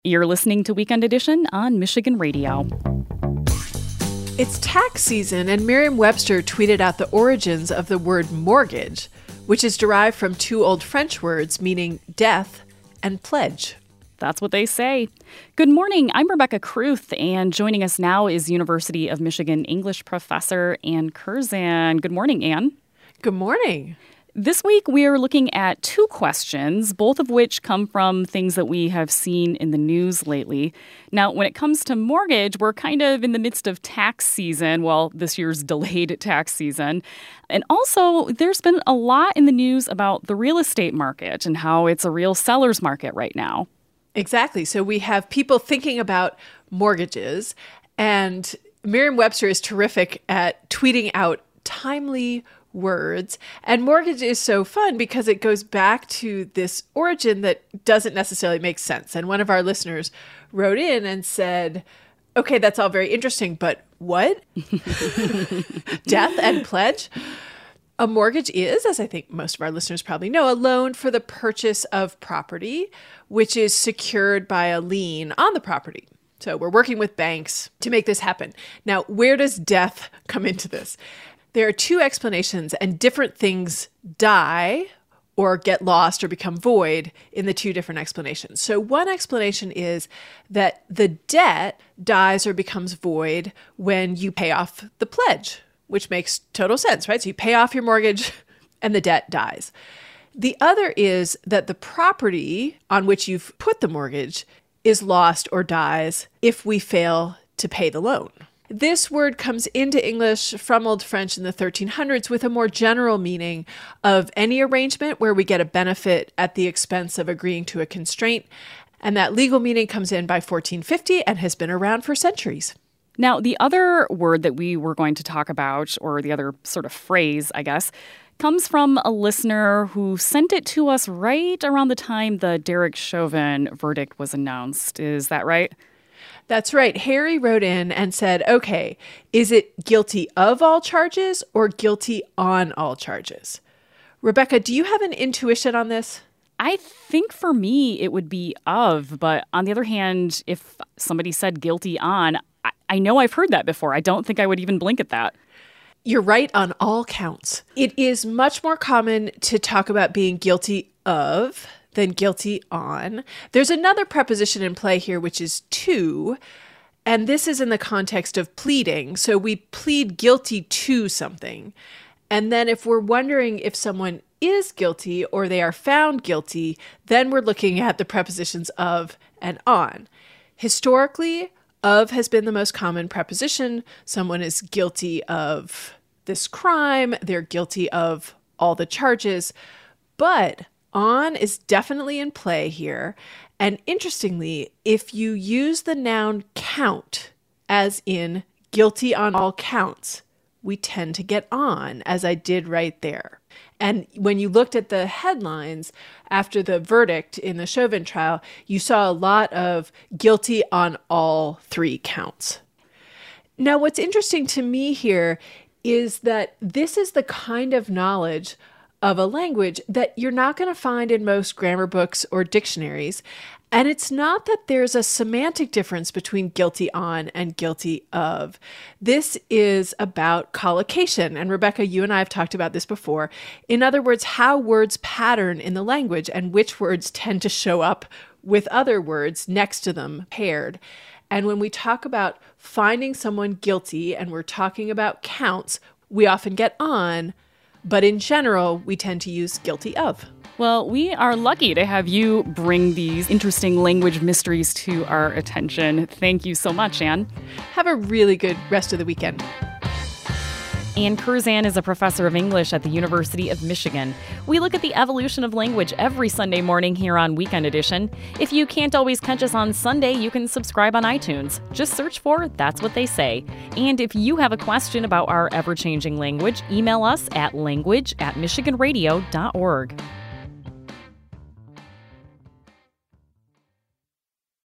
You're listening to Weekend Edition on Michigan Radio. It's tax season, and Merriam-Webster tweeted out the origins of the word mortgage, which is derived from two old French words meaning death and pledge. That's what they say. Good morning. I'm Rebecca Kruth, and joining us now is University of Michigan English professor Ann Curzan. Good morning, Ann. Good morning. This week, we are looking at two questions, both of which come from things that we have seen in the news lately. Now, when it comes to mortgage, we're kind of in the midst of tax season, well, this year's delayed tax season. And also, there's been a lot in the news about the real estate market and how it's a real seller's market right now. Exactly. So we have people thinking about mortgages, and Merriam-Webster is terrific at tweeting out timely words. And mortgage is so fun because it goes back to this origin that doesn't necessarily make sense. And one of our listeners wrote in and said, okay, that's all very interesting, but what? Death and pledge? A mortgage is, as I think most of our listeners probably know, a loan for the purchase of property, which is secured by a lien on the property. So we're working with banks to make this happen. Now, where does death come into this? There are two explanations, and different things die or get lost or become void in the two different explanations. So one explanation is that the debt dies or becomes void when you pay off the pledge, which makes total sense, right? So you pay off your mortgage and the debt dies. The other is that the property on which you've put the mortgage is lost or dies if we fail to pay the loan. This word comes into English from Old French in the 1300s with a more general meaning of any arrangement where we get a benefit at the expense of agreeing to a constraint. And that legal meaning comes in by 1450 and has been around for centuries. Now, the other word that we were going to talk about, or the other sort of phrase, I guess, comes from a listener who sent it to us right around the time the Derek Chauvin verdict was announced. Is that right? That's right. Harry wrote in and said, okay, is it guilty of all charges or guilty on all charges? Rebecca, do you have an intuition on this? I think for me it would be of, but on the other hand, if somebody said guilty on, I know I've heard that before. I don't think I would even blink at that. You're right on all counts. It is much more common to talk about being guilty of than guilty on. There's another preposition in play here, which is to, and this is in the context of pleading. So we plead guilty to something. And then if we're wondering if someone is guilty or they are found guilty, then we're looking at the prepositions of and on. Historically, of has been the most common preposition. Someone is guilty of this crime. They're guilty of all the charges. But on is definitely in play here. And interestingly, if you use the noun count, as in guilty on all counts, we tend to get on, as I did right there. And when you looked at the headlines after the verdict in the Chauvin trial, you saw a lot of guilty on all three counts. Now, what's interesting to me here is that this is the kind of knowledge of a language that you're not going to find in most grammar books or dictionaries. And it's not that there's a semantic difference between guilty on and guilty of. This is about collocation. And Rebecca, you and I have talked about this before. In other words, how words pattern in the language and which words tend to show up with other words next to them paired. And when we talk about finding someone guilty and we're talking about counts, we often get on. But in general, we tend to use guilty of. Well, we are lucky to have you bring these interesting language mysteries to our attention. Thank you so much, Ann. Have a really good rest of the weekend. Ann Curzan is a professor of English at the University of Michigan. We look at the evolution of language every Sunday morning here on Weekend Edition. If you can't always catch us on Sunday, you can subscribe on iTunes. Just search for That's What They Say. And if you have a question about our ever-changing language, email us at language@michiganradio.org.